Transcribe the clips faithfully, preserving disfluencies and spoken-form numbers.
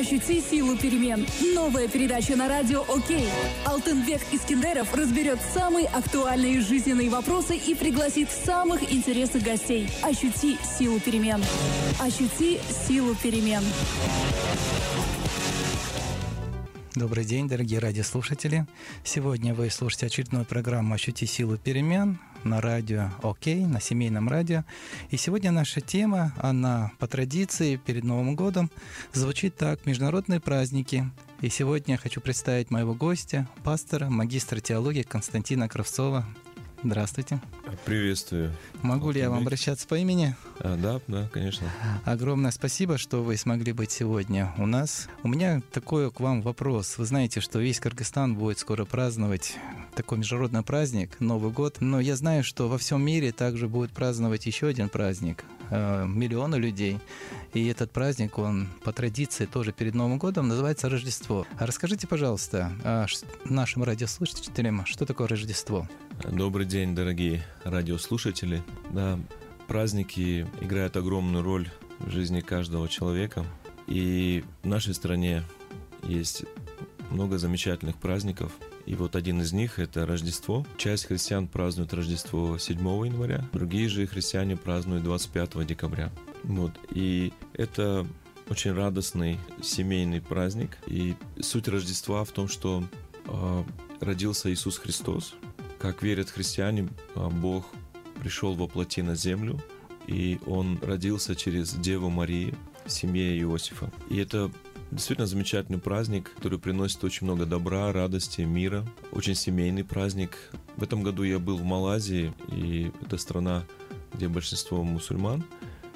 Ощути силу перемен. Новая передача на радио «Окей». Алтынбек Искендеров разберет самые актуальные жизненные вопросы и пригласит самых интересных гостей. Ощути силу перемен. Ощути силу перемен. Добрый день, дорогие радиослушатели. Сегодня вы слушаете очередную программу «Ощути силу перемен» на радио «Окей», на семейном радио. И сегодня наша тема, она по традиции перед Новым годом звучит так: «Международные праздники». И сегодня я хочу представить моего гостя, пастора, магистра теологии Константина Кравцова. Здравствуйте. Приветствую. Могу ли я вам обращаться по имени? А, да, да, конечно. Огромное спасибо, что вы смогли быть сегодня у нас. У меня такой к вам вопрос. Вы знаете, что весь Кыргызстан будет скоро праздновать такой международный праздник, Новый год. Но я знаю, что во всем мире также будет праздновать еще один праздник. Миллионы людей. И этот праздник, он по традиции тоже перед Новым годом называется Рождество. А расскажите, пожалуйста, нашим радиослушателям, что такое Рождество? Добрый день, дорогие радиослушатели. Да, праздники играют огромную роль в жизни каждого человека. И в нашей стране есть много замечательных праздников. И вот один из них – это Рождество. Часть христиан празднует Рождество седьмого января, другие же христиане празднуют двадцать пятого декабря. Вот. И это очень радостный семейный праздник. И суть Рождества в том, что э, родился Иисус Христос. Как верят христиане, Бог пришел во плоти на землю, и Он родился через Деву Марию в семье Иосифа. И это действительно замечательный праздник, который приносит очень много добра, радости, мира. Очень семейный праздник. В этом году я был в Малайзии, и это страна, где большинство мусульман.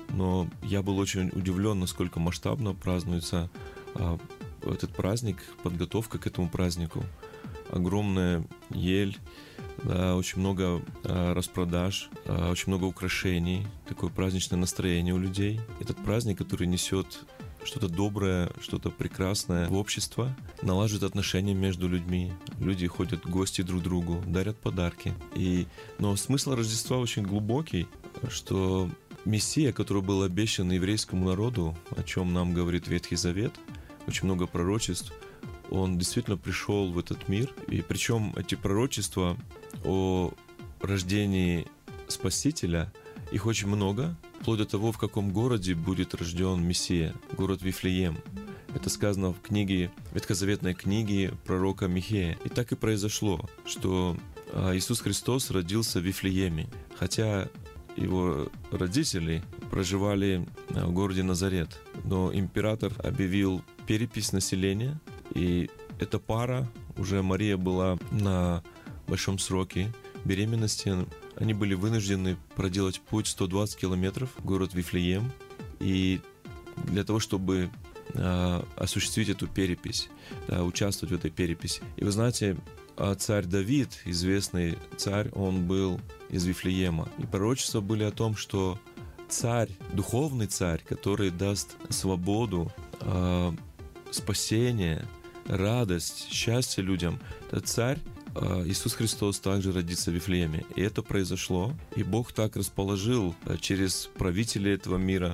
Но я был очень удивлен, насколько масштабно празднуется а, этот праздник, подготовка к этому празднику. Огромная ель, да, очень много а, распродаж, а, очень много украшений, такое праздничное настроение у людей. Этот праздник, который несет что-то доброе, что-то прекрасное в общество, налаживает отношения между людьми. Люди ходят в гости друг к другу, дарят подарки. И, но смысл Рождества очень глубокий, что Мессия, который был обещан еврейскому народу, о чем нам говорит Ветхий Завет, очень много пророчеств, он действительно пришел в этот мир. И причем эти пророчества о рождении Спасителя, их очень много, вплоть до того, в каком городе будет рожден Мессия, город Вифлеем. Это сказано в книге, ветхозаветной книге пророка Михея. И так и произошло, что Иисус Христос родился в Вифлееме, хотя его родители проживали в городе Назарет. Но император объявил перепись населения, и эта пара, уже Мария была на большом сроке беременности, они были вынуждены проделать путь сто двадцать километров в город Вифлеем, и для того, чтобы а, осуществить эту перепись, да, участвовать в этой переписи. И вы знаете, царь Давид, известный царь, он был из Вифлеема. И пророчества были о том, что царь, духовный царь, который даст свободу, а, спасение, радость, счастье людям, этот царь, Иисус Христос, также родится в Вифлееме. И это произошло. И Бог так расположил через правителей этого мира,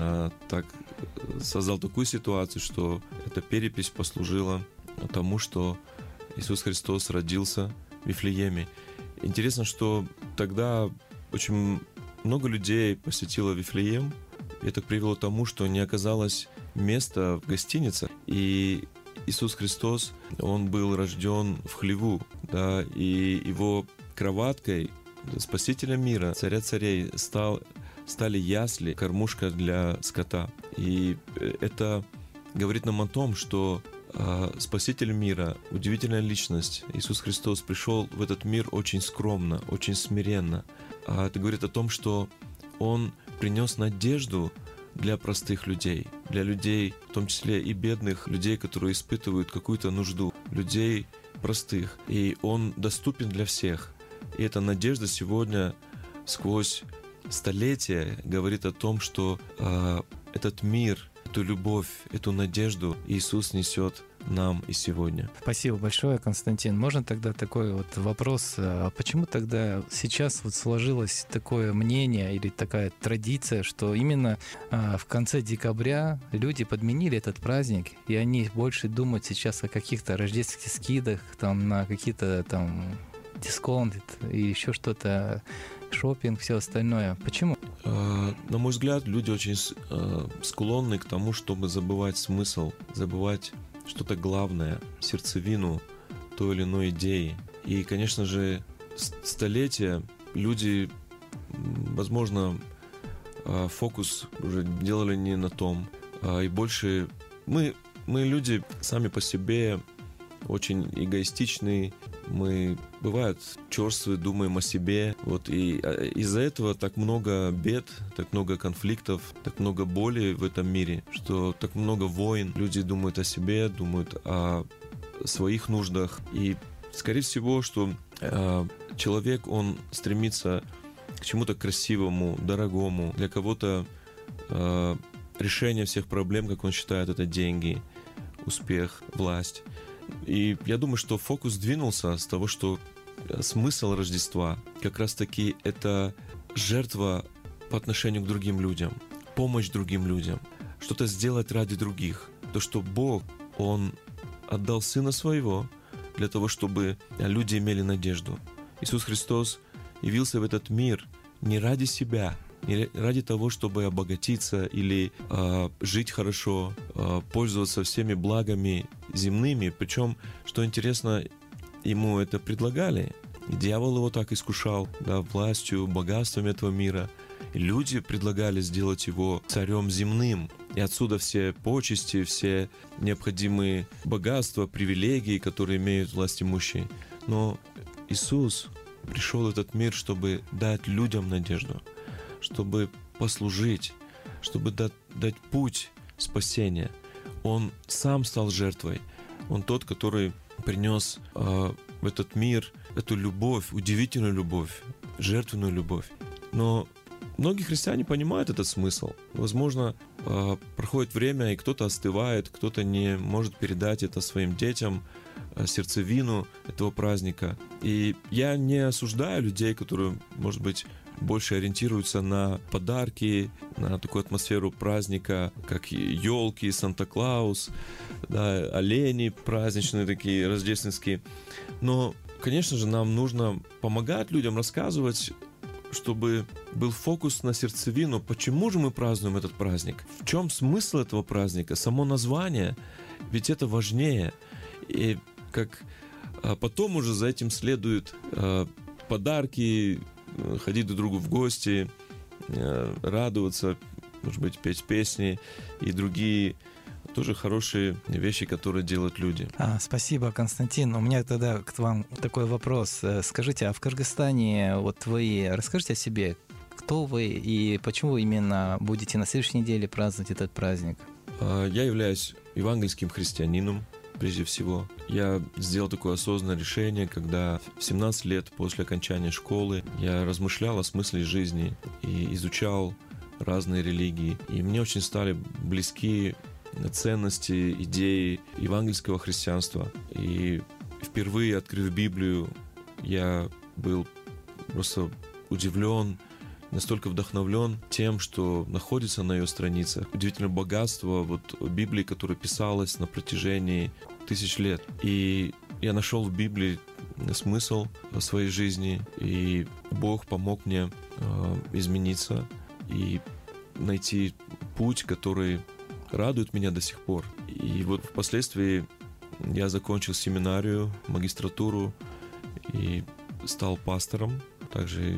так создал такую ситуацию, что эта перепись послужила тому, что Иисус Христос родился в Вифлееме. Интересно, что тогда очень много людей посетило Вифлеем. И это привело к тому, что не оказалось места в гостинице. И Иисус Христос, Он был рожден в хлеву, да, и Его кроваткой, Спасителя мира, Царя царей, стал, стали ясли, кормушка для скота. И это говорит нам о том, что э, Спаситель мира, удивительная личность, Иисус Христос пришел в этот мир очень скромно, очень смиренно. А это говорит о том, что Он принес надежду для простых людей, для людей, в том числе и бедных, людей, которые испытывают какую-то нужду, людей простых. И Он доступен для всех. И эта надежда сегодня сквозь столетия говорит о том, что э, этот мир, эту любовь, эту надежду Иисус несет нам и сегодня. Спасибо большое, Константин. Можно тогда такой вот вопрос, а почему тогда сейчас вот сложилось такое мнение или такая традиция, что именно а, в конце декабря люди подменили этот праздник, и они больше думают сейчас о каких-то рождественских скидах, там, на какие-то там дисконты и еще что-то, шопинг, все остальное. Почему? На мой взгляд, люди очень склонны к тому, чтобы забывать смысл, забывать что-то главное, сердцевину той или иной идеи. И, конечно же, столетия люди, возможно, фокус уже делали не на том, и больше мы, мы люди сами по себе очень эгоистичные, мы, бывает, черствые, думаем о себе. Вот, и из-за этого так много бед, так много конфликтов, так много боли в этом мире, что так много войн. Люди думают о себе, думают о своих нуждах. И, скорее всего, что э, человек, он стремится к чему-то красивому, дорогому. Для кого-то э, решение всех проблем, как он считает, это деньги, успех, власть. И я думаю, что фокус двинулся с того, что смысл Рождества как раз-таки это жертва по отношению к другим людям, помощь другим людям, что-то сделать ради других. То, что Бог, Он отдал Сына Своего для того, чтобы люди имели надежду. Иисус Христос явился в этот мир не ради себя, не ради того, чтобы обогатиться или э, жить хорошо, э, пользоваться всеми благами земными. Причем, что интересно, ему это предлагали. И дьявол его так искушал, да, властью, богатством этого мира. И люди предлагали сделать его царем земным. И отсюда все почести, все необходимые богатства, привилегии, которые имеют властимущие. Но Иисус пришел в этот мир, чтобы дать людям надежду, чтобы послужить, чтобы дать, дать путь спасения. Он сам стал жертвой. Он тот, который принес э, в этот мир эту любовь, удивительную любовь, жертвенную любовь. Но многие христиане понимают этот смысл. Возможно, э, проходит время, и кто-то остывает, кто-то не может передать это своим детям, э, сердцевину этого праздника. И я не осуждаю людей, которые, может быть, больше ориентируются на подарки, на такую атмосферу праздника, как елки, Санта-Клаус, да, олени праздничные такие, рождественские. Но, конечно же, нам нужно помогать людям, рассказывать, чтобы был фокус на сердцевину. Почему же мы празднуем этот праздник? В чем смысл этого праздника? Само название, ведь это важнее. И как а потом уже за этим следуют а, подарки, ходить друг к другу в гости, радоваться, может быть, петь песни и другие тоже хорошие вещи, которые делают люди. А, спасибо, Константин. У меня тогда к вам такой вопрос. Скажите, а в Кыргызстане вот вы расскажите о себе, кто вы и почему именно будете на следующей неделе праздновать этот праздник? Я являюсь евангельским христианином. Прежде всего, я сделал такое осознанное решение, когда в семнадцать лет после окончания школы я размышлял о смысле жизни и изучал разные религии. И мне очень стали близки ценности, идеи евангельского христианства. И впервые, открыв Библию, я был просто удивлен, настолько вдохновлен тем, что находится на ее страницах. Удивительное богатство вот Библии, которая писалась на протяжении тысяч лет. И я нашел в Библии смысл своей жизни, и Бог помог мне э, измениться и найти путь, который радует меня до сих пор. И вот впоследствии я закончил семинарию, магистратуру и стал пастором. Также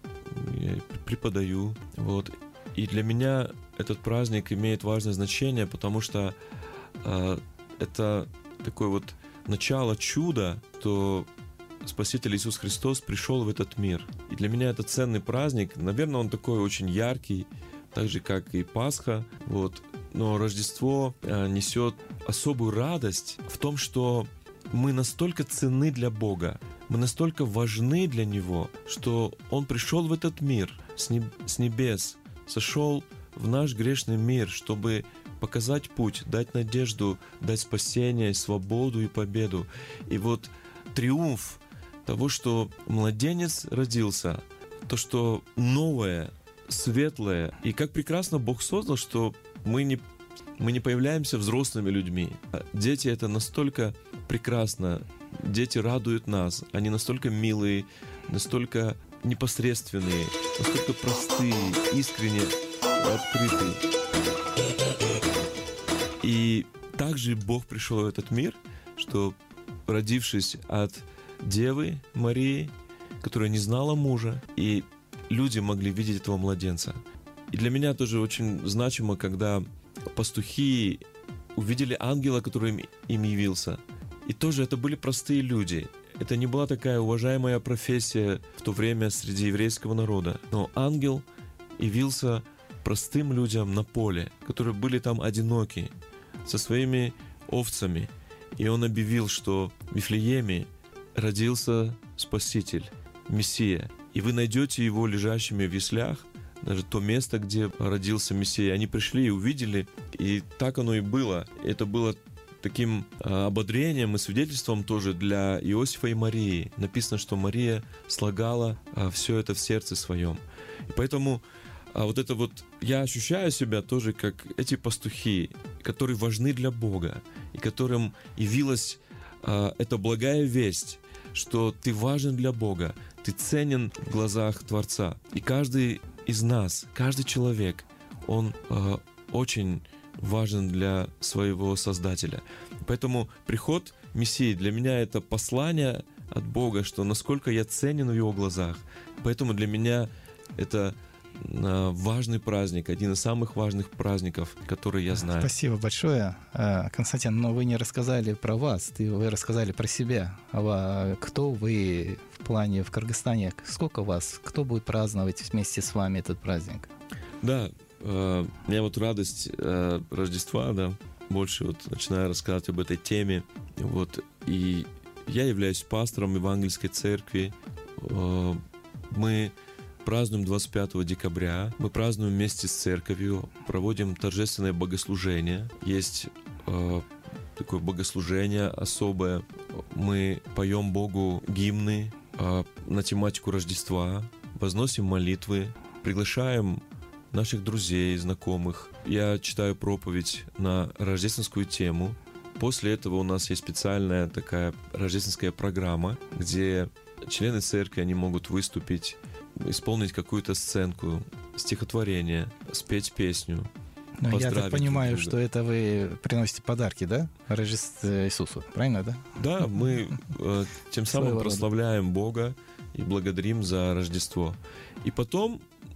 я преподаю. Вот. И для меня этот праздник имеет важное значение, потому что э, это такое вот начало чуда, что Спаситель Иисус Христос пришел в этот мир. И для меня это ценный праздник. Наверное, он такой очень яркий, так же, как и Пасха. Вот. Но Рождество э, несет особую радость в том, что мы настолько ценны для Бога, мы настолько важны для Него, что Он пришел в этот мир с небес, сошел в наш грешный мир, чтобы показать путь, дать надежду, дать спасение, свободу и победу. И вот триумф того, что младенец родился, то, что новое, светлое. И как прекрасно Бог создал, что мы не, мы не появляемся взрослыми людьми. Дети — это настолько прекрасно. Дети радуют нас. Они настолько милые, настолько непосредственные, настолько простые, искренне открытые. И также Бог пришел в этот мир, что, родившись от Девы Марии, которая не знала мужа, и люди могли видеть этого младенца. И для меня тоже очень значимо, когда пастухи увидели ангела, который им, им явился. И тоже это были простые люди. Это не была такая уважаемая профессия в то время среди еврейского народа. Но ангел явился простым людям на поле, которые были там одиноки, со своими овцами. И он объявил, что в Вифлееме родился Спаситель, Мессия. И вы найдете его лежащими в яслях, даже то место, где родился Мессия. Они пришли и увидели, и так оно и было. Это было таким ободрением и свидетельством тоже для Иосифа и Марии. Написано, что Мария слагала все это в сердце своем. И поэтому вот это вот я ощущаю себя тоже как эти пастухи, которые важны для Бога, и которым явилась эта благая весть, что ты важен для Бога, ты ценен в глазах Творца. И каждый из нас, каждый человек, он э, очень важен для своего Создателя. Поэтому приход Мессии для меня это послание от Бога, что насколько я ценен в Его глазах. Поэтому для меня это важный праздник, один из самых важных праздников, которые я знаю. Спасибо большое, Константин. Но вы не рассказали про вас, вы рассказали про себя. Кто вы в плане в Кыргызстане? Сколько вас? Кто будет праздновать вместе с вами этот праздник? Да, у меня вот радость Рождества, да, больше вот начинаю рассказывать об этой теме. Вот, и я являюсь пастором Евангельской церкви. Мы празднуем двадцать пятого декабря. Мы празднуем вместе с церковью, проводим торжественное богослужение. Есть э, такое богослужение особое. Мы поем Богу гимны э, на тематику Рождества, возносим молитвы, приглашаем наших друзей, знакомых. Я читаю проповедь на рождественскую тему. После этого у нас есть специальная такая рождественская программа, где члены церкви, они могут выступить, исполнить какую-то сценку, стихотворение, спеть песню. Но я так понимаю, что это вы приносите подарки, да? Рождеству Иисусу, правильно, да? Да, мы э, тем самым прославляем Бога и благодарим за Рождество. И потом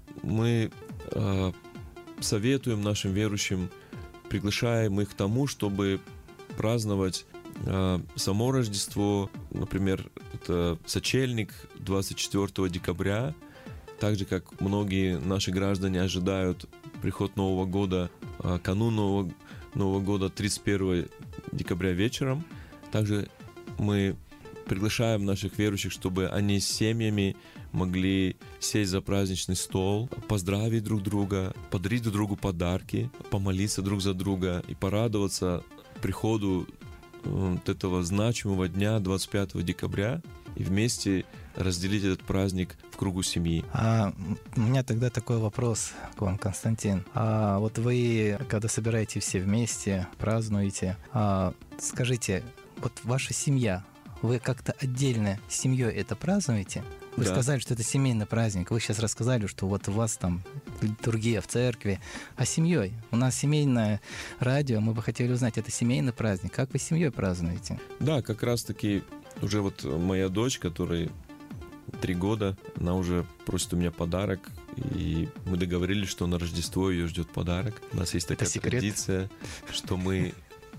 мы э, советуем нашим верующим, приглашаем их к тому, чтобы праздновать э, само Рождество. Например, это сочельник двадцать четвёртого декабря. Так же, как многие наши граждане ожидают приход Нового года, канун Нового, Нового года тридцать первого декабря вечером, также мы приглашаем наших верующих, чтобы они с семьями могли сесть за праздничный стол, поздравить друг друга, подарить друг другу подарки, помолиться друг за друга и порадоваться приходу вот этого значимого дня двадцать пятого декабря и вместе разделить этот праздник в кругу семьи. А у меня тогда такой вопрос к вам, Константин. А вот вы, когда собираете все вместе, празднуете, а, скажите, вот ваша семья, вы как-то отдельно с семьей это празднуете? Вы да. сказали, что это семейный праздник. Вы сейчас рассказали, что вот у вас там литургия в церкви. А семьей? У нас семейное радио. Мы бы хотели узнать, это семейный праздник. Как вы с семьей празднуете? Да, как раз-таки уже вот моя дочь, которой три года, она уже просит у меня подарок. И мы договорились, что на Рождество ее ждет подарок. У нас есть такая традиция, что мы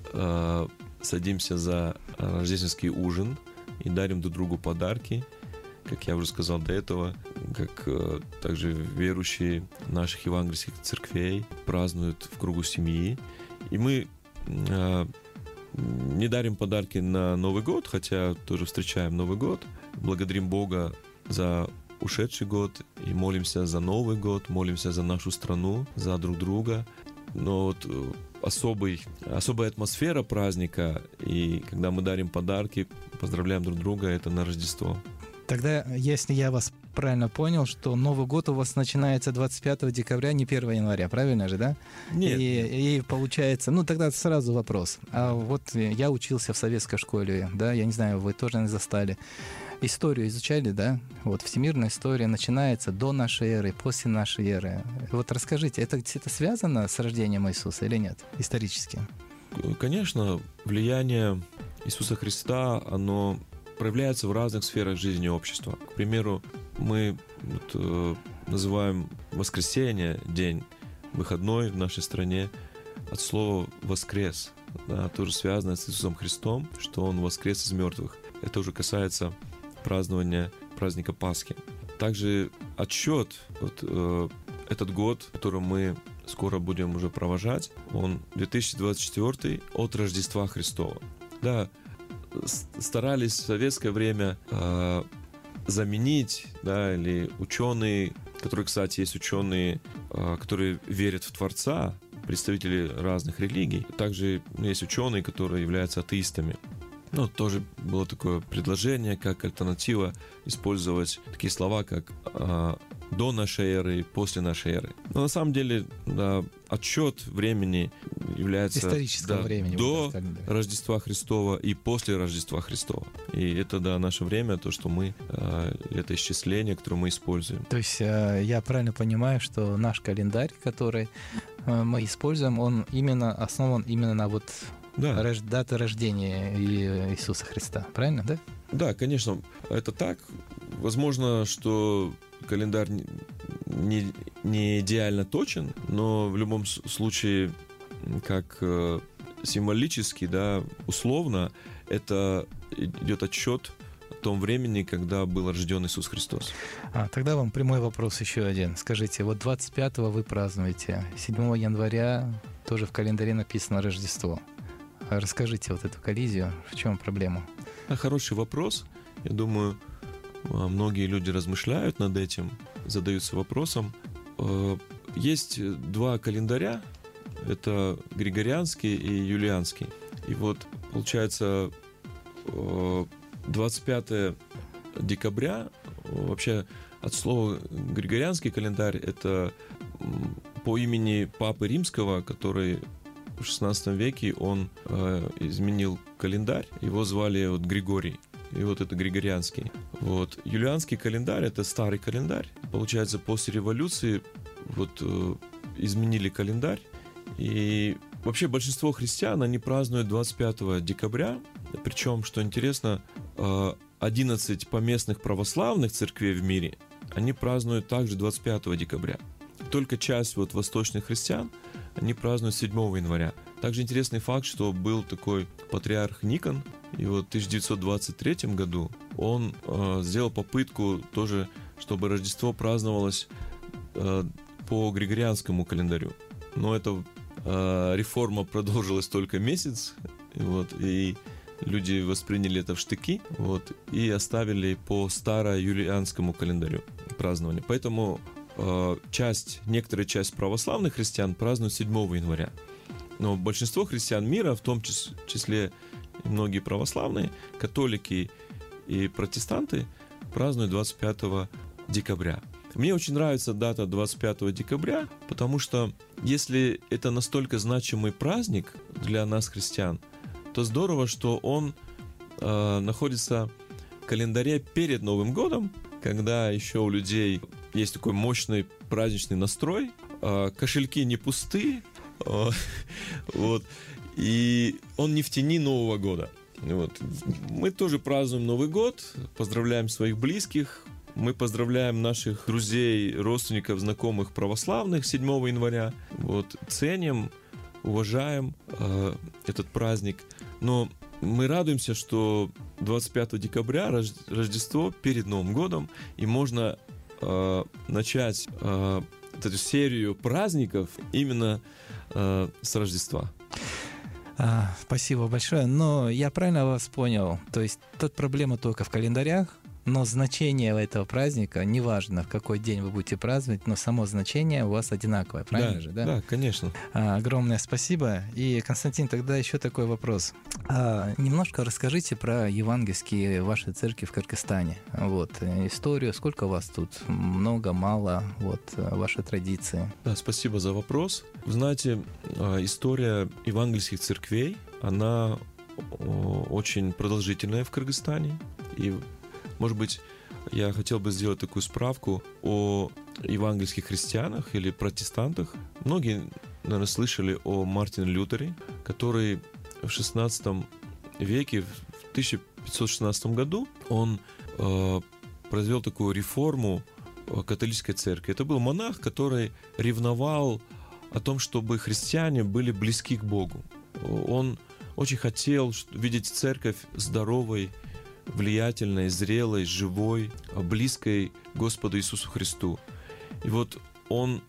э, садимся за рождественский ужин и дарим друг другу подарки. Как я уже сказал до этого, как э, также верующие наших евангельских церквей празднуют в кругу семьи. И мы э, не дарим подарки на Новый год, хотя тоже встречаем Новый год. Благодарим Бога за ушедший год и молимся за Новый год, молимся за нашу страну, за друг друга. но вот особый, особая атмосфера праздника, и когда мы дарим подарки, поздравляем друг друга, это на Рождество. Тогда, если я вас правильно понял, что Новый год у вас начинается двадцать пятого декабря, не первого января, правильно же, да? Нет. И, и получается, ну тогда сразу вопрос. А вот я учился в советской школе, да, я не знаю, вы тоже не застали. Историю изучали, да? Вот всемирная история начинается до нашей эры, после нашей эры. Вот расскажите, это, это связано с рождением Иисуса или нет, исторически? Конечно, влияние Иисуса Христа, оно проявляется в разных сферах жизни общества. К примеру, мы вот, э, называем воскресенье, день выходной в нашей стране, от слова «воскрес». Да, тоже связано с Иисусом Христом, что Он воскрес из мертвых. Это уже касается празднования праздника Пасхи. Также отсчет, вот, э, этот год, который мы скоро будем уже провожать, он две тысячи двадцать четвёртый от Рождества Христова. Да, старались в советское время э, заменить, да, или ученые, которые, кстати, есть ученые, э, которые верят в Творца, представители разных религий. Также есть ученые, которые являются атеистами. Ну, тоже было такое предложение, как альтернатива использовать такие слова, как э, до нашей эры и после нашей эры. Но на самом деле, да, отсчет времени является исторического да, времени до Рождества Христова и после Рождества Христова. И это, да, наше время, то, что мы, э, это исчисление, которое мы используем. То есть э, я правильно понимаю, что наш календарь, который э, мы используем, он именно основан именно на вот да. рож, даты рождения Иисуса Христа, правильно, да? Да, конечно, это так. Возможно, что календарь не, не идеально точен, но в любом случае, как э, символически, да, условно, это идет отсчет о том времени, когда был рожден Иисус Христос. А, тогда вам прямой вопрос еще один. Скажите, вот двадцать пятого вы празднуете, седьмого января тоже в календаре написано Рождество. Расскажите вот эту коллизию, в чем проблема? Хороший вопрос. Я думаю, многие люди размышляют над этим, задаются вопросом. Есть два календаря, это Григорианский и Юлианский. И вот, получается, двадцать пятого декабря, вообще от слова Григорианский календарь, это по имени Папы Римского, который в шестнадцатом веке он э, изменил календарь, его звали вот Григорий, и вот это Григорианский. Вот. Юлианский календарь — это старый календарь. Получается, после революции вот э, изменили календарь, и вообще большинство христиан, они празднуют двадцать пятого декабря, причем, что интересно, э, одиннадцать поместных православных церквей в мире, они празднуют также двадцать пятого декабря. Только часть вот восточных христиан, они празднуют седьмого января. Также интересный факт, что был такой патриарх Никон, и вот в тысяча девятьсот двадцать третьем году он э, сделал попытку тоже, чтобы Рождество праздновалось э, по Григорианскому календарю. Но эта э, реформа продолжилась только месяц, и, вот, и люди восприняли это в штыки, вот, и оставили по старо-юлианскому календарю празднование. Поэтому часть, некоторая часть православных христиан празднуют седьмого января. Но большинство христиан мира, в том числе и многие православные, католики и протестанты, празднуют двадцать пятого декабря. Мне очень нравится дата двадцать пятого декабря, потому что если это настолько значимый праздник для нас, христиан, то здорово, что он э, находится в календаре перед Новым годом, когда еще у людей есть такой мощный праздничный настрой, кошельки не пусты, вот, и он не в тени Нового года. Вот. Мы тоже празднуем Новый год, поздравляем своих близких, мы поздравляем наших друзей, родственников, знакомых православных седьмого января, вот, ценим, уважаем э, этот праздник, но мы радуемся, что двадцать пятого декабря Рождество перед Новым годом, и можно э, начать э, эту серию праздников именно э, с Рождества. А, спасибо большое. Но я правильно вас понял? То есть тут проблема только в календарях, но значение этого праздника, неважно, в какой день вы будете праздновать, но само значение у вас одинаковое, правильно да, же, да? Да, конечно. А, огромное спасибо. И, Константин, тогда еще такой вопрос. А, немножко расскажите про евангельские ваши церкви в Кыргызстане. Вот, историю, сколько у вас тут? Много, мало? Вот, ваши традиции. Да, спасибо за вопрос. Вы знаете, история евангельских церквей, она очень продолжительная в Кыргызстане. И, может быть, я хотел бы сделать такую справку о евангельских христианах или протестантах. Многие, наверное, слышали о Мартине Лютере, который в шестнадцатом веке, в тысяча пятьсот шестнадцатом году, он э, произвел такую реформу католической церкви. Это был монах, который ревновал о том, чтобы христиане были близки к Богу. Он очень хотел видеть церковь здоровой, влиятельной, зрелой, живой, близкой Господу Иисусу Христу. И вот он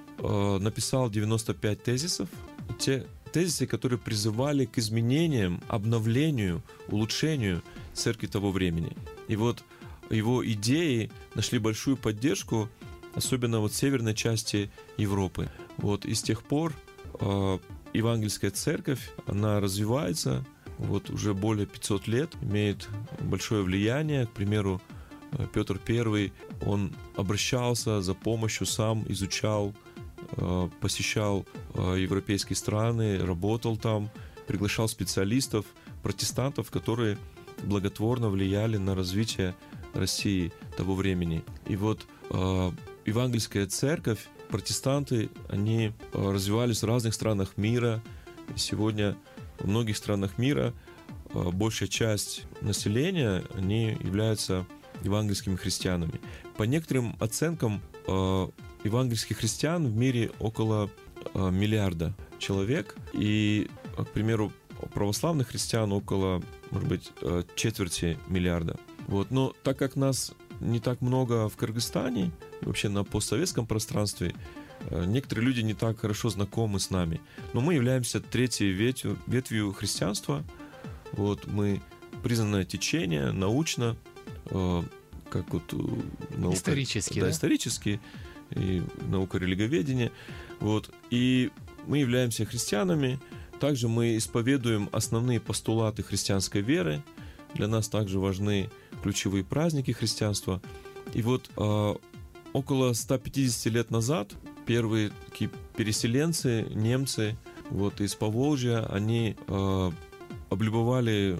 э, написал девяносто пять тезисов, те тезисы, которые призывали к изменениям, обновлению, улучшению церкви того времени. И вот его идеи нашли большую поддержку, особенно вот в северной части Европы. Вот, и с тех пор э, евангельская церковь, она развивается, вот уже более пятьсот лет, имеет большое влияние. К примеру, Петр Первый, он обращался за помощью, сам изучал, э, посещал э, европейские страны, работал там, приглашал специалистов, протестантов, которые благотворно влияли на развитие России того времени. И вот э, евангельская церковь, протестанты, они э, развивались в разных странах мира. И сегодня в многих странах мира э, большая часть населения, они являются евангельскими христианами. По некоторым оценкам, э, евангельских христиан в мире около э, миллиарда человек. И, к примеру, православных христиан около, может быть, э, четверти миллиарда. Вот. Но так как нас не так много в Кыргызстане, вообще на постсоветском пространстве, некоторые люди не так хорошо знакомы с нами. Но мы являемся третьей ветвью, ветвью христианства. Вот. Мы признанное течение, научно, э, как вот наука, исторически, да, да? исторически, и наука религоведения. Вот. И мы являемся христианами. Также мы исповедуем основные постулаты христианской веры. Для нас также важны ключевые праздники христианства. И вот э, около ста пятидесяти лет назад первые такие переселенцы, немцы, вот, из Поволжья, они э, облюбовали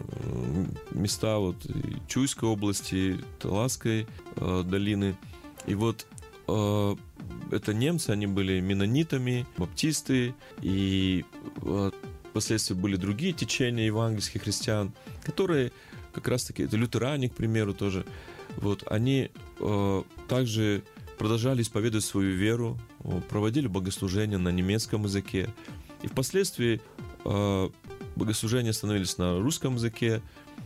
места вот, Чуйской области, Таласской э, долины. И вот э, это немцы, они были меннонитами, баптисты, и э, впоследствии были другие течения евангельских христиан, которые как раз-таки, это лютеране, к примеру, тоже, вот, они э, также продолжали исповедовать свою веру, проводили богослужения на немецком языке. И впоследствии э, богослужения становились на русском языке,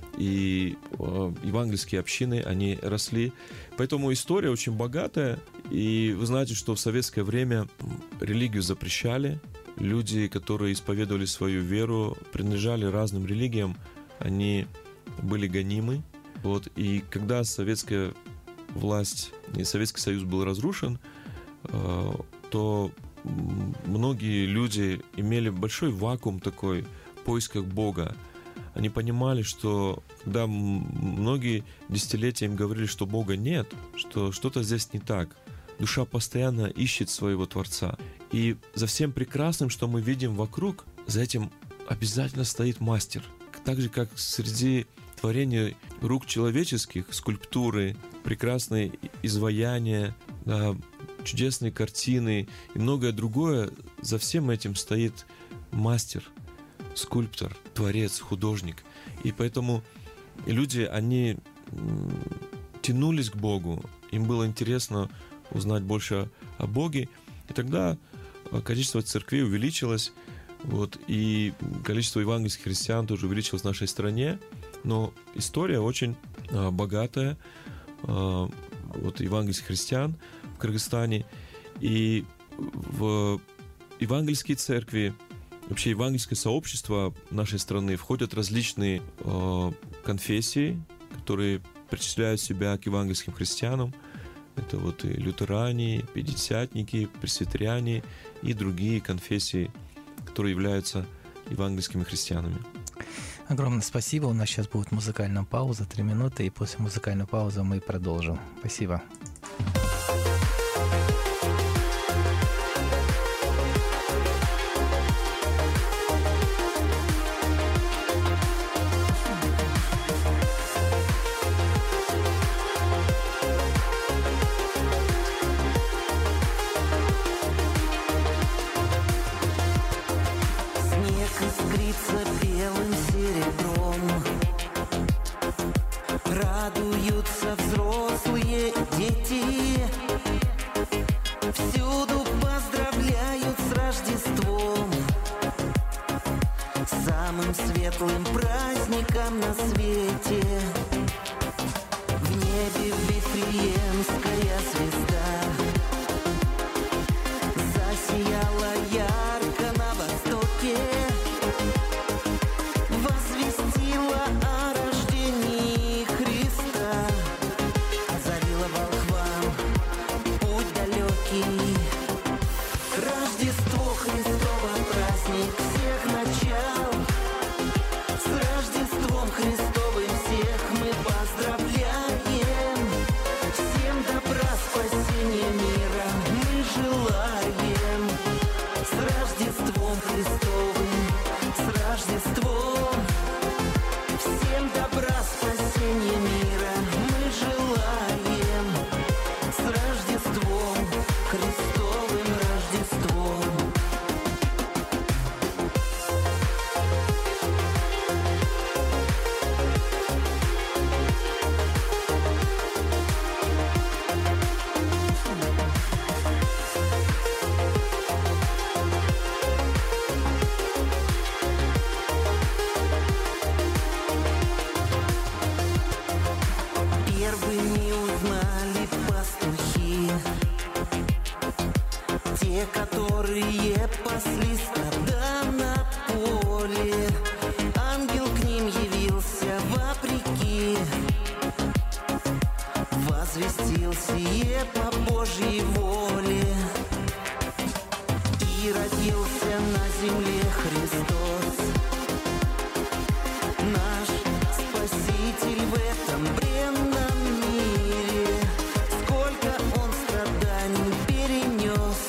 и э, евангельские общины, они росли. Поэтому история очень богатая. И вы знаете, что в советское время религию запрещали. Люди, которые исповедовали свою веру, принадлежали разным религиям, они были гонимы. Вот. И когда советская власть и Советский Союз был разрушен, то многие люди имели большой вакуум такой в поисках Бога. Они понимали, что когда многие десятилетия им говорили, что Бога нет, что что-то здесь не так, душа постоянно ищет своего Творца. И за всем прекрасным, что мы видим вокруг, за этим обязательно стоит мастер. Так же, как среди творений рук человеческих, скульптуры, прекрасные изваяния, чудесные картины и многое другое, за всем этим стоит мастер, скульптор, творец, художник. И поэтому люди, они тянулись к Богу, им было интересно узнать больше о Боге, и тогда количество церквей увеличилось, вот, и количество евангельских христиан тоже увеличилось в нашей стране. Но история очень а, богатая, а, вот, евангельских христиан в Кыргызстане. И в евангельские церкви, вообще евангельское сообщество нашей страны входят различные а, конфессии, которые причисляют себя к евангельским христианам. Это вот и лютеране, пятидесятники, пресвитериане и другие конфессии, которые являются евангельскими христианами. Огромное спасибо. У нас сейчас будет музыкальная пауза, три минуты, и после музыкальной паузы мы продолжим. Спасибо. Радуются взрослые дети, всюду поздравляют с Рождеством, самым светлым праздником на свете. В небе Вифлеемская звезда засияла ярко на востоке, возвестила о рождении Христа, озарила волхвам путь далекий. Рождество Христово, праздник всех начал. С Рождеством Христовым всех мы поздравляем. Всем добра, спасения, мира мы желаем. С Рождеством Христовым, с Рождеством. Всем добра, спасения, мира мы желаем. С Рождеством Христовым, Рождеством. Первыми узнали пастухи, те, которые пасли стада на поле. Ангел к ним явился вопреки, возвестил сие по Божьей воле. И родился на земле Христос, наш Спаситель в этом бренном мире. Сколько Он страданий перенес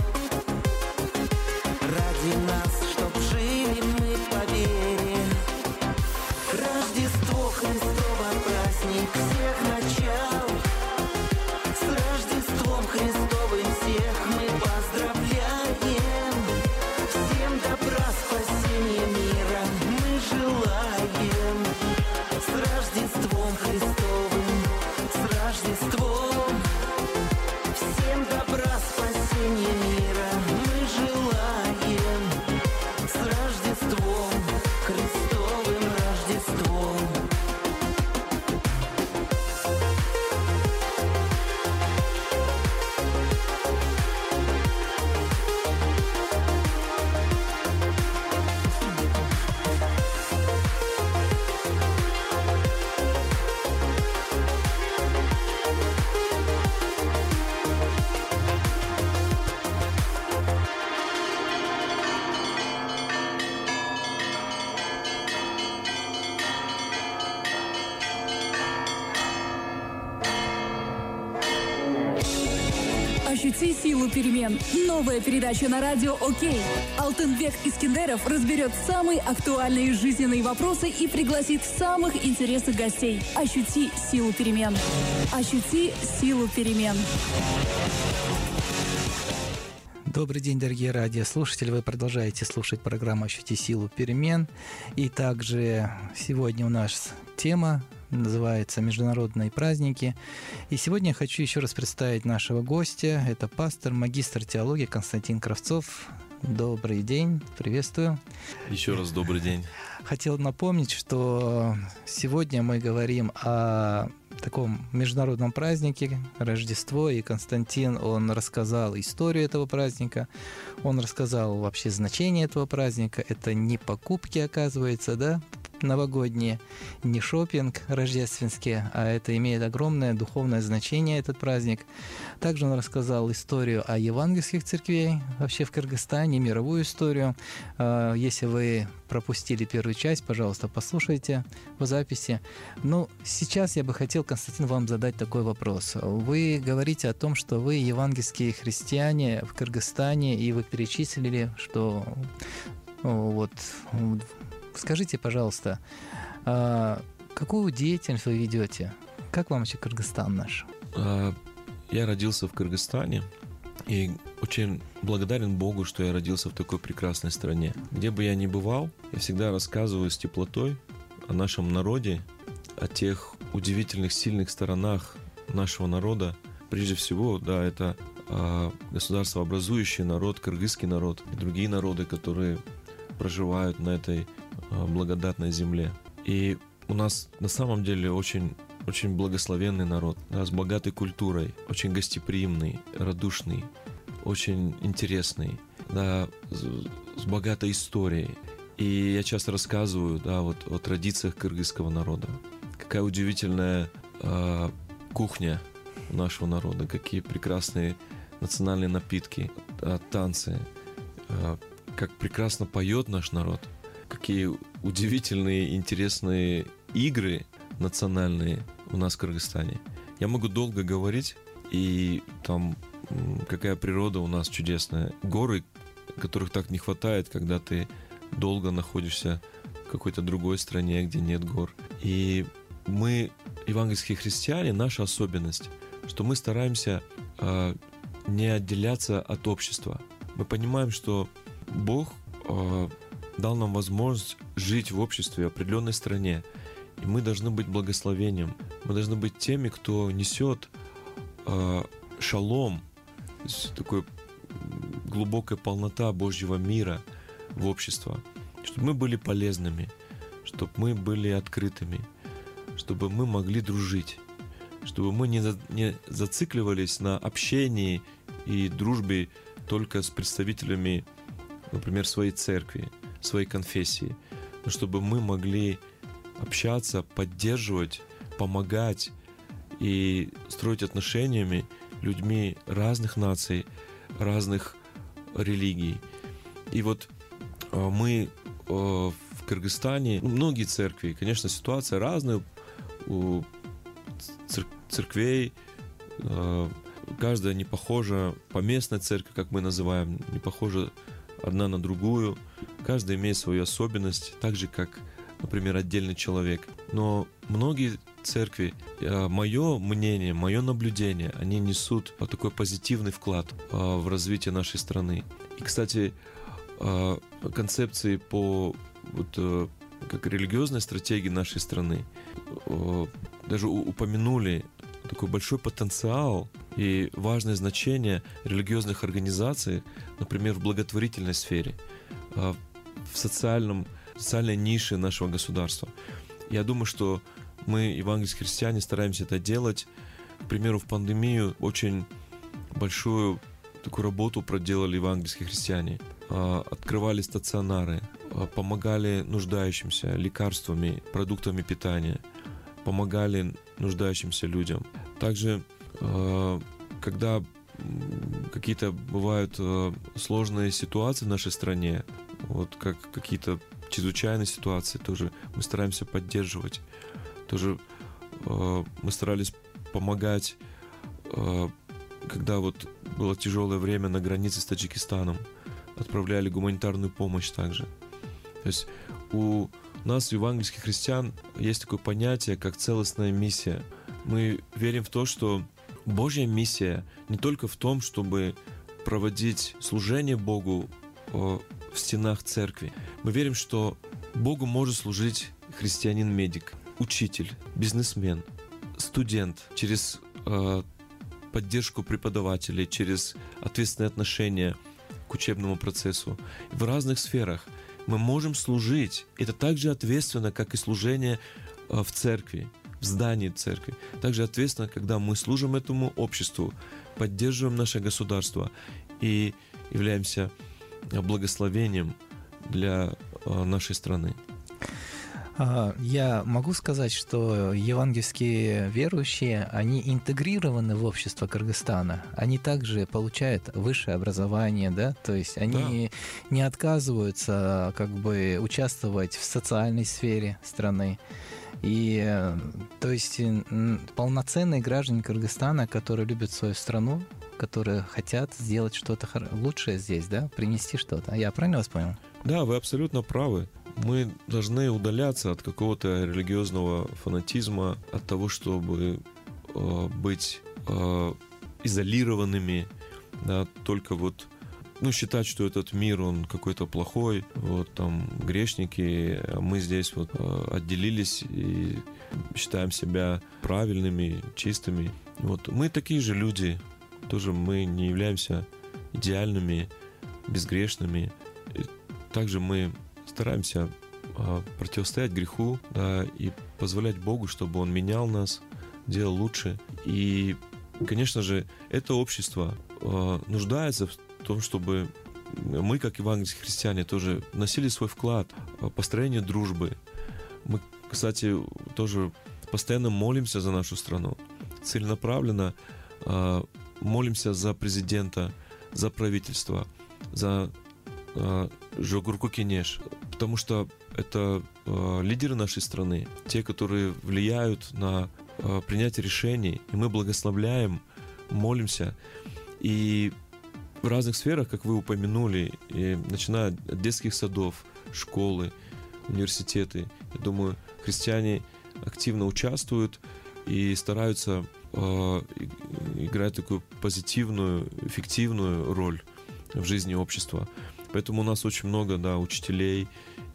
ради нас, чтоб жили мы по вере. Рождество Христово, праздник всех начал. С Рождеством Христовым всех мы поздравляем. Всем добра, спасения, мира мы желаем. С Рождеством Христовым, с Рождеством. Всем добра, спасения, мира мы желаем. С Рождеством Христовым, Рождеством. Ощути силу перемен. Новая передача на радио «Окей». Алтынбек Искендеров разберет самые актуальные жизненные вопросы и пригласит самых интересных гостей. Ощути силу перемен. Ощути силу перемен. Добрый день, дорогие радиослушатели. Вы продолжаете слушать программу «Ощути силу перемен». И также сегодня у нас тема называется «Международные праздники». И сегодня я хочу еще раз представить нашего гостя. Это пастор, магистр теологии Константин Кравцов. Добрый день, приветствую. Еще раз добрый день. Хотел напомнить, что сегодня мы говорим о таком международном празднике Рождество, и Константин, он рассказал историю этого праздника, он рассказал вообще значение этого праздника. Это не покупки, оказывается, да? новогодние, не шопинг рождественский, а это имеет огромное духовное значение, этот праздник. Также он рассказал историю о евангельских церквей вообще в Кыргызстане, мировую историю. Если вы пропустили первую часть, пожалуйста, послушайте в записи. Ну, сейчас я бы хотел, Константин, вам задать такой вопрос. Вы говорите о том, что вы евангельские христиане в Кыргызстане, и вы перечислили, что вот... Скажите, пожалуйста, какую деятельность вы ведете? Как вам вообще Кыргызстан наш? Я родился в Кыргызстане и очень благодарен Богу, что я родился в такой прекрасной стране. Где бы я ни бывал, я всегда рассказываю с теплотой о нашем народе, о тех удивительных, сильных сторонах нашего народа. Прежде всего, да, это государствообразующий народ, кыргызский народ и другие народы, которые проживают на этой благодатной земле. И у нас на самом деле очень, очень благословенный народ, да, с богатой культурой, очень гостеприимный, радушный, очень интересный, да, с, с богатой историей. И я часто рассказываю, да, вот о традициях кыргызского народа. Какая удивительная э, кухня нашего народа, какие прекрасные национальные напитки, э, танцы, э, как прекрасно поет наш народ, какие удивительные, интересные игры национальные у нас в Кыргызстане. Я могу долго говорить, и там какая природа у нас чудесная. Горы, которых так не хватает, когда ты долго находишься в какой-то другой стране, где нет гор. И мы, евангельские христиане, наша особенность, что мы стараемся э, не отделяться от общества. Мы понимаем, что Бог э, дал нам возможность жить в обществе, в определенной стране. И мы должны быть благословением. Мы должны быть теми, кто несет э, шалом, то есть такой глубокая полнота Божьего мира в общество. Чтобы мы были полезными, чтобы мы были открытыми, чтобы мы могли дружить, чтобы мы не, за, не зацикливались на общении и дружбе только с представителями, например, своей церкви, своей конфессии, но чтобы мы могли общаться, поддерживать, помогать и строить отношениями людьми разных наций, разных религий. И вот э, мы э, в Кыргызстане, многие церкви, конечно, ситуация разная у цер- церквей, э, каждая не похожа, поместная церковь, как мы называем, не похожа одна на другую. Каждая имеет свою особенность, так же, как, например, отдельный человек. Но многие церкви, мое мнение, мое наблюдение, они несут такой позитивный вклад в развитие нашей страны. И, кстати, концепции по вот, как религиозной стратегии нашей страны даже упомянули такой большой потенциал и важное значение религиозных организаций, например, в благотворительной сфере, в социальном, социальной нише нашего государства. Я думаю, что мы, евангельские христиане, стараемся это делать. К примеру, в пандемию очень большую такую работу проделали евангельские христиане. Открывали стационары, помогали нуждающимся лекарствами, продуктами питания, помогали нуждающимся людям. Также, когда какие-то бывают сложные ситуации в нашей стране, вот как какие-то чрезвычайные ситуации, тоже мы стараемся поддерживать. Тоже мы старались помогать, когда вот было тяжелое время на границе с Таджикистаном, отправляли гуманитарную помощь также. То есть у нас, у евангельских христиан, есть такое понятие, как целостная миссия. Мы верим в то, что Божья миссия не только в том, чтобы проводить служение Богу в стенах церкви. Мы верим, что Богу может служить христианин-медик, учитель, бизнесмен, студент, через э, поддержку преподавателей, через ответственное отношение к учебному процессу. В разных сферах мы можем служить. Это так же ответственно, как и служение э, в церкви, в здании церкви. Также ответственно, когда мы служим этому обществу, поддерживаем наше государство и являемся благословением для э, нашей страны. Я могу сказать, что евангельские верующие, они интегрированы в общество Кыргызстана. Они также получают высшее образование, да, то есть они да. не отказываются как бы участвовать в социальной сфере страны. И, то есть, полноценные граждане Кыргызстана, которые любят свою страну, которые хотят сделать что-то лучшее здесь, да, принести что-то. Я правильно вас понял? Да, вы абсолютно правы. Мы должны удаляться от какого-то религиозного фанатизма, от того, чтобы э, быть э, изолированными, да, только вот, ну, считать, что этот мир, он какой-то плохой, вот там грешники, а мы здесь вот э, отделились и считаем себя правильными, чистыми. Вот мы такие же люди, тоже мы не являемся идеальными, безгрешными. И также мы стараемся э, противостоять греху, да, и позволять Богу, чтобы Он менял нас, делал лучше. И, конечно же, это общество э, нуждается в том, чтобы мы, как евангельские христиане, тоже вносили свой вклад в построение дружбы. Мы, кстати, тоже постоянно молимся за нашу страну, целенаправленно э, молимся за президента, за правительство, за э, Жогурку Кенеш, потому что это э, лидеры нашей страны, те, которые влияют на э, принятие решений, и мы благословляем, молимся. И в разных сферах, как вы упомянули, и начиная от детских садов, школы, университеты, я думаю, христиане активно участвуют и стараются э, играть такую позитивную, эффективную роль в жизни общества. Поэтому у нас очень много, да, учителей,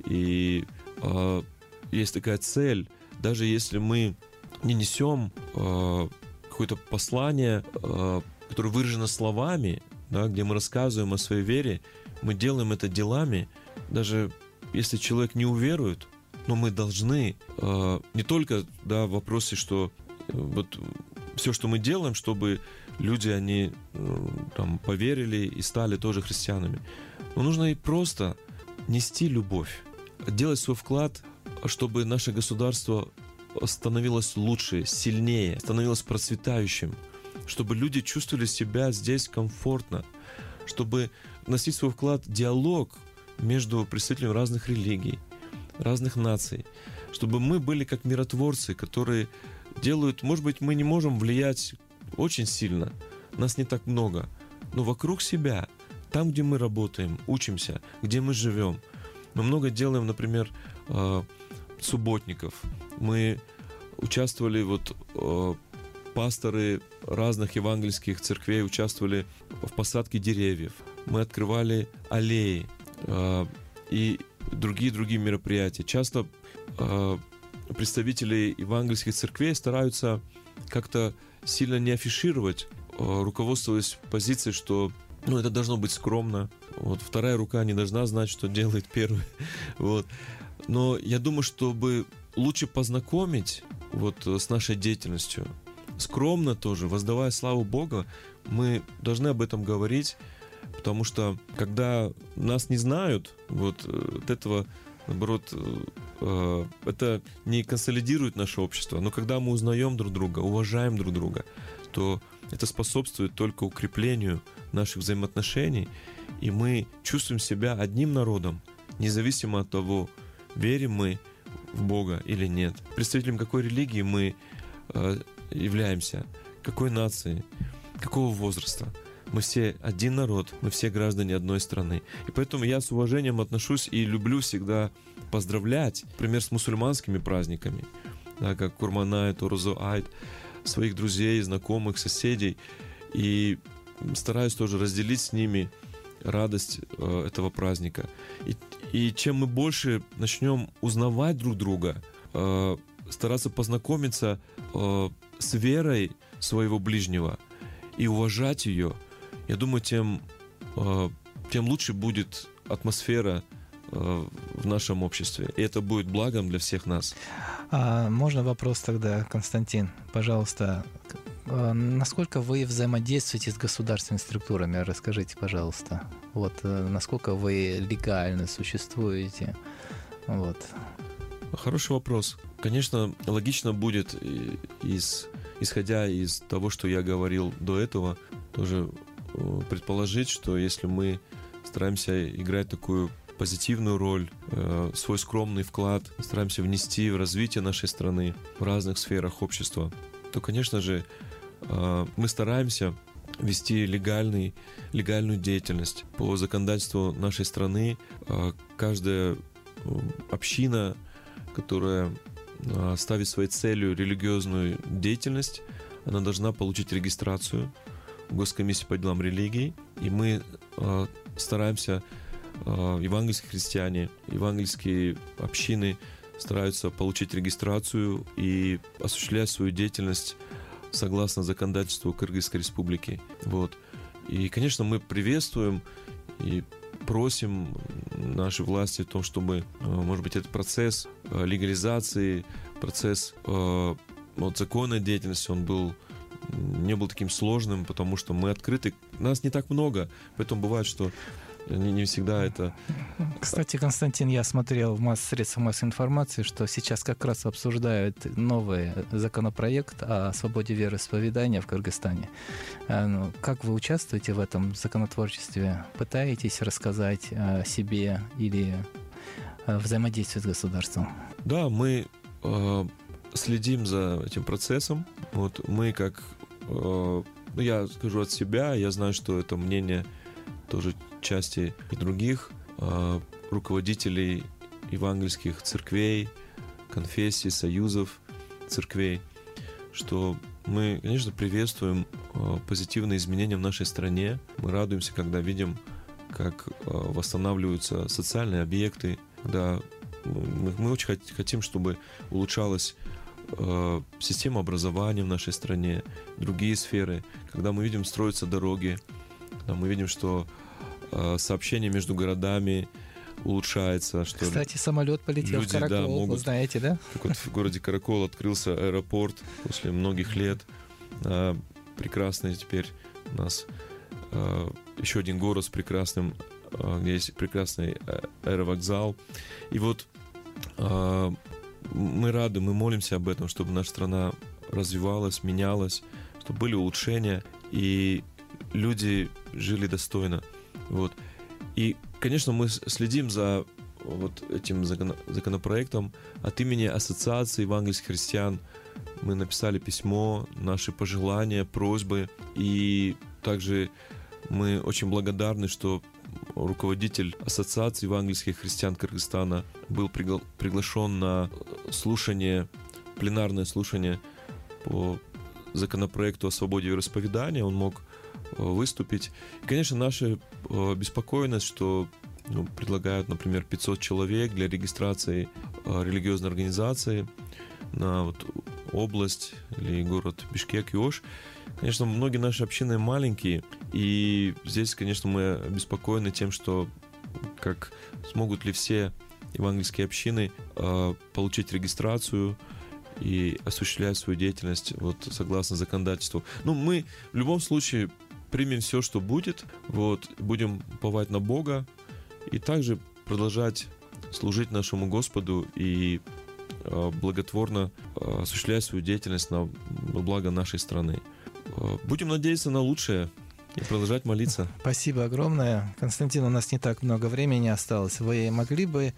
и э, есть такая цель, даже если мы не несем э, какое-то послание, э, которое выражено словами, да, где мы рассказываем о своей вере, мы делаем это делами, даже если человек не уверует, но мы должны э, не только, да, в вопросе, что э, вот все, что мы делаем, чтобы люди, они э, там поверили и стали тоже христианами, но нужно и просто нести любовь, делать свой вклад, чтобы наше государство становилось лучше, сильнее, становилось процветающим, чтобы люди чувствовали себя здесь комфортно, чтобы вносить свой вклад в диалог между представителями разных религий, разных наций, чтобы мы были как миротворцы, которые делают, может быть, мы не можем влиять очень сильно, нас не так много, но вокруг себя, там, где мы работаем, учимся, где мы живем, мы много делаем, например, субботников, мы участвовали, вот пасторы разных евангельских церквей участвовали в посадке деревьев, мы открывали аллеи и другие-другие мероприятия. Часто э, представители евангельских церквей стараются как-то сильно не афишировать, э, руководствуясь позицией, что ну, это должно быть скромно. Вот, вторая рука не должна знать, что делает первая. Вот. Но я думаю, чтобы лучше познакомить вот, с нашей деятельностью, скромно тоже, воздавая славу Богу, мы должны об этом говорить. Потому что, когда нас не знают, вот от этого, наоборот, э, это не консолидирует наше общество. Но когда мы узнаем друг друга, уважаем друг друга, то это способствует только укреплению наших взаимоотношений. И мы чувствуем себя одним народом, независимо от того, верим мы в Бога или нет. Представителем какой религии мы э, являемся, какой нации, какого возраста. Мы все один народ, мы все граждане одной страны. И поэтому я с уважением отношусь и люблю всегда поздравлять, например, с мусульманскими праздниками, да, как Курман-айт, Орузу-айт, своих друзей, знакомых, соседей. И стараюсь тоже разделить с ними радость э, этого праздника. И, и чем мы больше начнем узнавать друг друга, э, стараться познакомиться э, с верой своего ближнего и уважать ее, я думаю, тем, тем лучше будет атмосфера в нашем обществе. И это будет благом для всех нас. А можно вопрос тогда, Константин? Пожалуйста, насколько вы взаимодействуете с государственными структурами? Расскажите, пожалуйста. Вот, насколько вы легально существуете? Вот. Хороший вопрос. Конечно, логично будет, из, исходя из того, что я говорил до этого, тоже предположить, что если мы стараемся играть такую позитивную роль, свой скромный вклад, стараемся внести в развитие нашей страны в разных сферах общества, то, конечно же, мы стараемся вести легальный, легальную деятельность. По законодательству нашей страны каждая община, которая ставит своей целью религиозную деятельность, она должна получить регистрацию в Госкомиссии по делам религии. И мы стараемся, евангельские христиане, евангельские общины стараются получить регистрацию и осуществлять свою деятельность согласно законодательству Кыргызской республики. Вот. И, конечно, мы приветствуем и просим наши власти в том, чтобы, может быть, этот процесс легализации, процесс вот, законной деятельности, он был, не был таким сложным, потому что мы открыты. Нас не так много, поэтому бывает, что не, не всегда это... Кстати, Константин, я смотрел в масс- средствах массовой информации, что сейчас как раз обсуждают новый законопроект о свободе вероисповедания в Кыргызстане. Ну, как вы участвуете в этом законотворчестве? Пытаетесь рассказать о себе или взаимодействовать с государством? Да, мы э, следим за этим процессом. Вот мы как... Э, ну, я скажу от себя, я знаю, что это мнение тоже части и других э, руководителей евангельских церквей, конфессий, союзов церквей, что мы, конечно, приветствуем э, позитивные изменения в нашей стране. Мы радуемся, когда видим, как э, восстанавливаются социальные объекты, когда мы, мы очень хот- хотим, чтобы улучшалась э, система образования в нашей стране, другие сферы, когда мы видим строятся дороги, когда мы видим, что сообщение между городами улучшается. Что Кстати, самолет полетел люди, в Каракол, да, могут, вы знаете, да? Как вот в городе Каракол открылся аэропорт после многих лет. А, прекрасный теперь у нас а, еще один город с прекрасным, а, где есть прекрасный аэровокзал. И вот а, мы рады, мы молимся об этом, чтобы наша страна развивалась, менялась, чтобы были улучшения, и люди жили достойно. Вот. И, конечно, мы следим за вот этим законопроектом. От имени Ассоциации евангельских христиан мы написали письмо, наши пожелания, просьбы. И также мы очень благодарны, что руководитель Ассоциации евангельских христиан Кыргызстана был пригла- приглашен на слушание, пленарное слушание по законопроекту о свободе вероисповедания. Он мог выступить. И, конечно, наша беспокойность, что ну, предлагают, например, пятьсот человек для регистрации религиозной организации на вот, область или город Бишкек и Ош. Конечно, многие наши общины маленькие, и здесь, конечно, мы обеспокоены тем, что как смогут ли все евангельские общины э, получить регистрацию и осуществлять свою деятельность вот, согласно законодательству. Ну, мы в любом случае примем все, что будет, вот, будем уповать на Бога и также продолжать служить нашему Господу и э, благотворно э, осуществлять свою деятельность на благо нашей страны. Э, будем надеяться на лучшее и продолжать молиться. Спасибо огромное. Константин, у нас не так много времени осталось. Вы могли бы...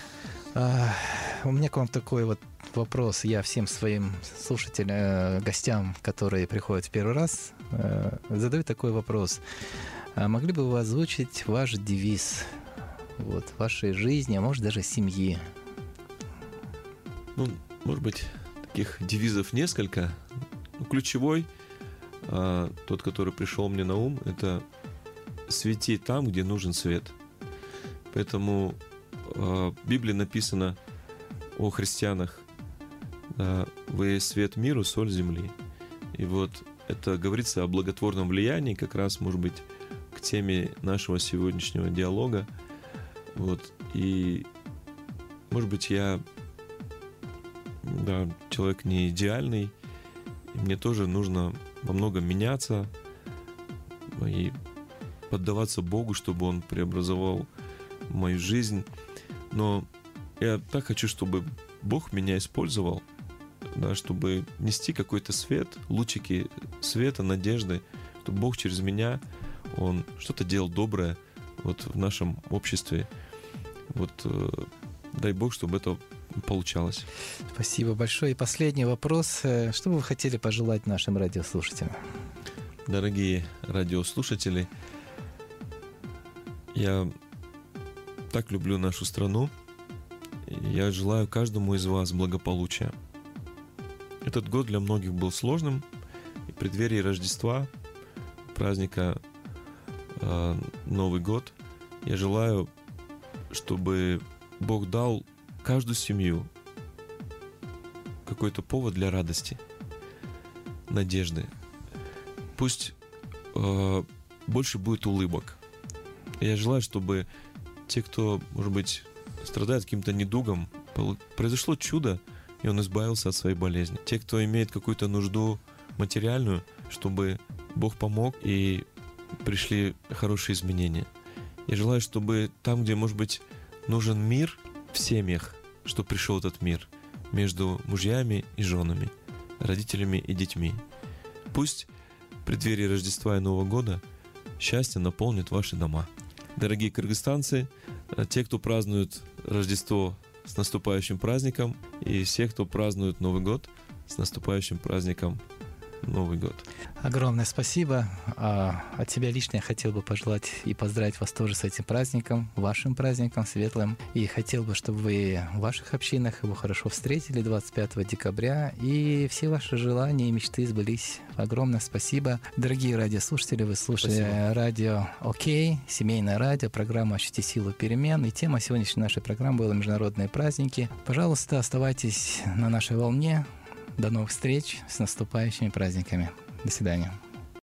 Э, у меня к вам такой вот вопрос. Я всем своим слушателям, э, гостям, которые приходят в первый раз, э, задаю такой вопрос. А могли бы вы озвучить ваш девиз вот, вашей жизни, а может даже семьи? Ну, может быть, таких девизов несколько. Ну, ключевой, а, тот, который пришел мне на ум, это «Свети там, где нужен свет». Поэтому а, в Библии написано о христианах: да, «Вы есть свет миру, соль земли». И вот это говорится о благотворном влиянии, как раз, может быть, к теме нашего сегодняшнего диалога. Вот. И, может быть, я да, человек не идеальный, и мне тоже нужно во многом меняться и поддаваться Богу, чтобы Он преобразовал мою жизнь. Но я так хочу, чтобы Бог меня использовал, да, чтобы нести какой-то свет, лучики света, надежды, чтобы Бог через меня, Он что-то делал доброе вот в нашем обществе. Вот э, дай Бог, чтобы это получалось. Спасибо большое. И последний вопрос. Что бы вы хотели пожелать нашим радиослушателям? Дорогие радиослушатели, я так люблю нашу страну. Я желаю каждому из вас благополучия. Этот год для многих был сложным. И в преддверии Рождества, праздника э, Новый год, я желаю, чтобы Бог дал каждую семью какой-то повод для радости, надежды. Пусть э, больше будет улыбок. Я желаю, чтобы те, кто, может быть, страдает каким-то недугом, произошло чудо, и он избавился от своей болезни. Те, кто имеет какую-то нужду материальную, чтобы Бог помог и пришли хорошие изменения. Я желаю, чтобы там, где, может быть, нужен мир в семьях, что пришел этот мир между мужьями и женами, родителями и детьми. Пусть в преддверии Рождества и Нового года счастье наполнит ваши дома. Дорогие кыргызстанцы, те, кто празднует Рождество, с наступающим праздником, и все, кто празднует Новый год, с наступающим праздником Новый год. Огромное спасибо. А от себя лично я хотел бы пожелать и поздравить вас тоже с этим праздником, вашим праздником светлым. И хотел бы, чтобы вы в ваших общинах его хорошо встретили двадцать пятого декабря, и все ваши желания и мечты сбылись. Огромное спасибо. Дорогие радиослушатели, вы слушали спасибо. Радио ОК, семейное радио, программа «Ощути силу перемен». И тема сегодняшней нашей программы была «Международные праздники». Пожалуйста, оставайтесь на нашей волне. До новых встреч, с наступающими праздниками. До свидания.